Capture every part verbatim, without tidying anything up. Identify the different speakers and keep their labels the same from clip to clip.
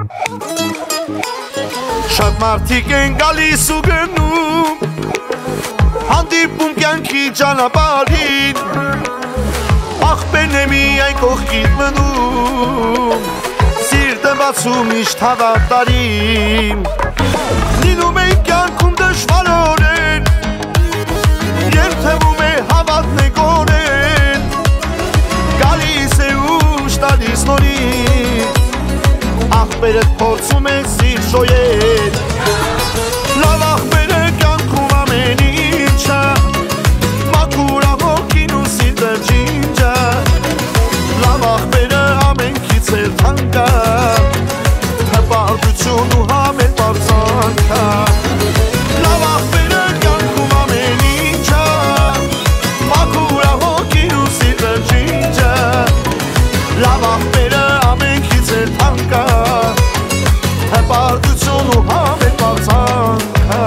Speaker 1: Շատ մարդիկ են գալիս ու գնում, հանդիպում կյանքի ճանապարհին, աղբերն է միայն կողքիդ մնում, սիրտը բացում միշտ հավատարիմ, լինում են կյանքում դժվար օրեր, երբևում է հավատն է գորեն, գալիս է ուշ տալիս նորից, աղբերդ փորձում է սիր շոյել, լավ աղբերը կյանքում ամեն ինչը, մաքուր աղոքին ու սիրտը ջինջը, լավ աղբերը ամենքից էլ թանկա, հպարտություն ու համել պարծանքա, լավ աղբերը կյանքում ամեն ինչը, մաքուր աղոքին ու սիրտը ջինջը, լավ աղբերը ամենքից էլ թանկա, հպարտություն ու համել պարծանքա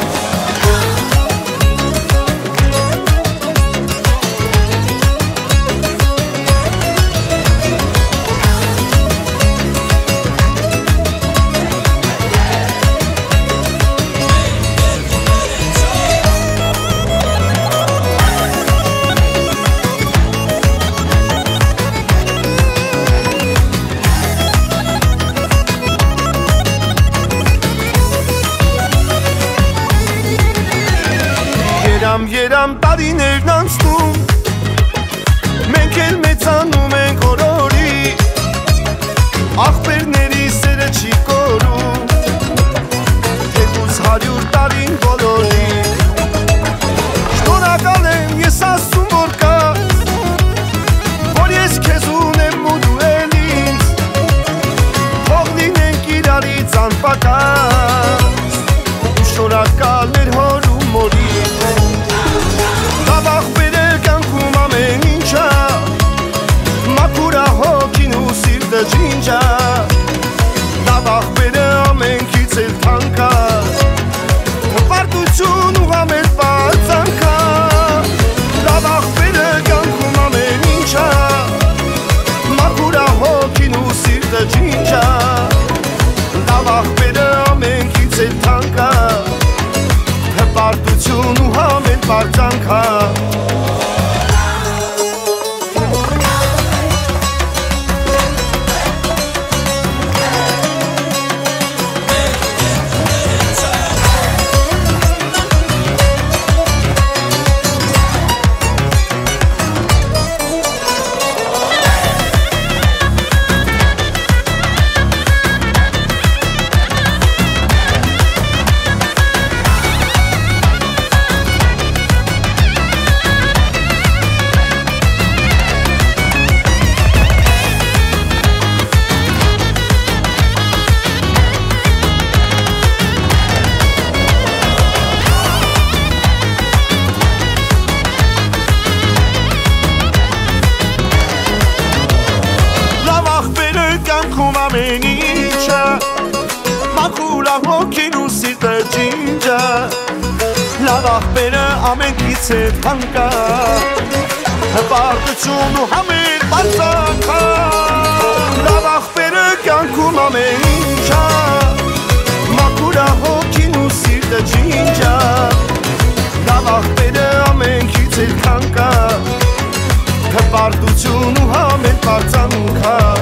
Speaker 1: Երամ տարիներն անցնում, մենք էլ մեծանում ենք օրորի, աղբերների սերը չի կորում, թեկուզ հարյուր տարին բոլորի, շնորհակալ եմ ես Աստծուն որ կաս, որ ես քեզ ունեմ ու դու էլ ինձ, թող լինենք իրարից անպակաս, շնորհակալ մեր հոր ու մորի, լավ աղբերը կյանքում ամեն ինչը, մաքուր աղոքին ու սիրտը ջինջը, լավ աղբերը ամենքից էլ թանկա, հպարտություն ու համել պարծանքա, լավ աղբերը կյանքում ամեն ինչը, մաքուր աղոքին ու սիրտը ջինջը, լավ աղբերը ամենքից էլ թանկա, հպարտություն ու համել պարծանքա ամեն ինչը, մաքուր աղոքին ու սիրտը ջինջը, լավ աղբերը ամենքից է թանկա, հպարտություն ու համել պարծանքա, լավ աղբերը կյանքում ամեն ինչը, մաքուր աղոքին ու սիրտը ջինջը, լավ աղբերը ամենքից է թանկա, հպարտություն ու համել պարծանքա